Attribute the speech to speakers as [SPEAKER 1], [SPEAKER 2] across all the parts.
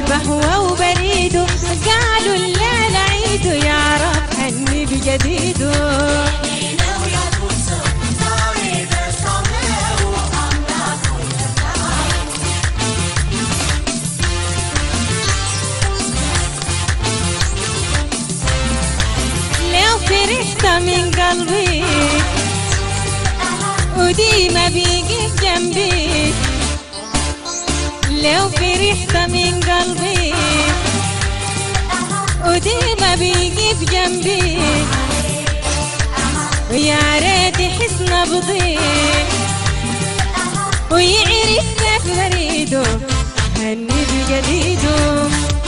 [SPEAKER 1] بهوى وبريده قالوا الليل عيده يا رب هني بجديده. لو فرحت من قلبي وديما بيقف جنبي، لو فرحت من قلبي وديما بيقف جنبي، ويا ريت يحس نبضي ويعرف كيف بريده هني بجديده.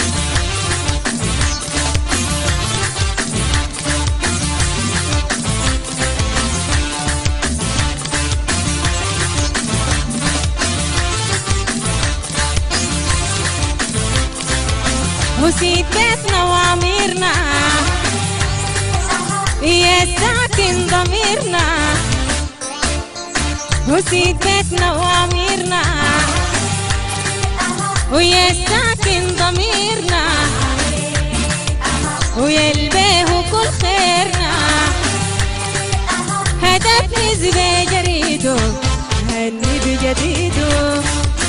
[SPEAKER 1] وسيد بيتنا وعميرنا يا ساكن ضميرنا، وسيد بيتنا وعميرنا ويا ساكن ضميرنا، ويا البيه كل خيرنا هدف نزل جريده هني بجديده.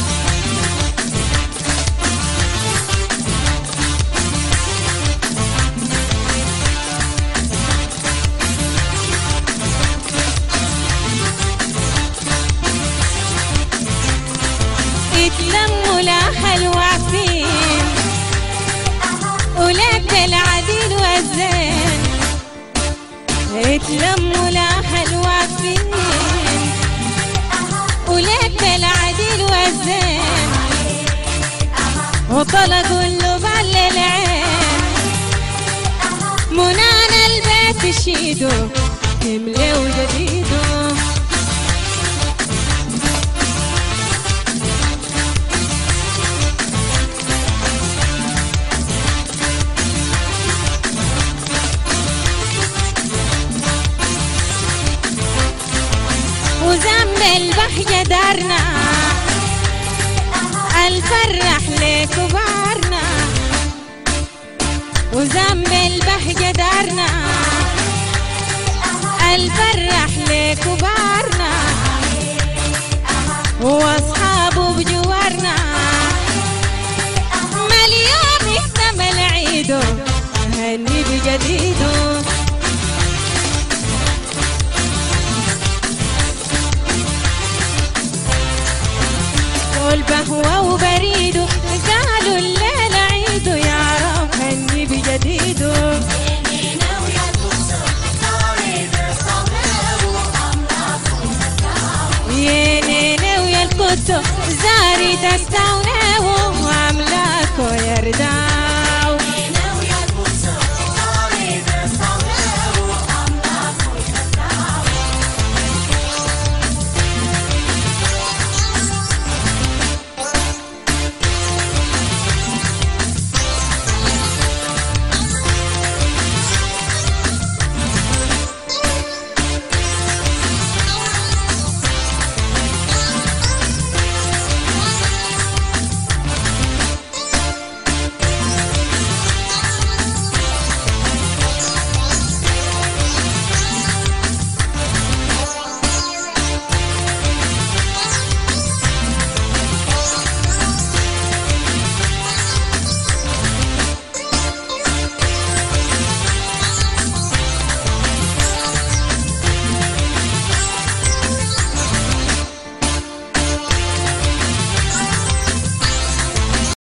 [SPEAKER 1] اتلموا لاح الوعفين ولك العديل والزين، اتلموا لاح الوعفين ولك العديل والزين، وطلقوا اللبان للعين منانا البيت شيدو تملي وجديده. وزنب البحجة دارنا الفرح لكبارنا، وزنب البحجة دارنا الفرح لكبارنا، واصحابه بجوارنا مليون اكتمل عيده هني بجديده. بهوى وبريده قالوا الليل عيده يا رب هني بجديده. يا نينا ويا القدس زاري تستاوي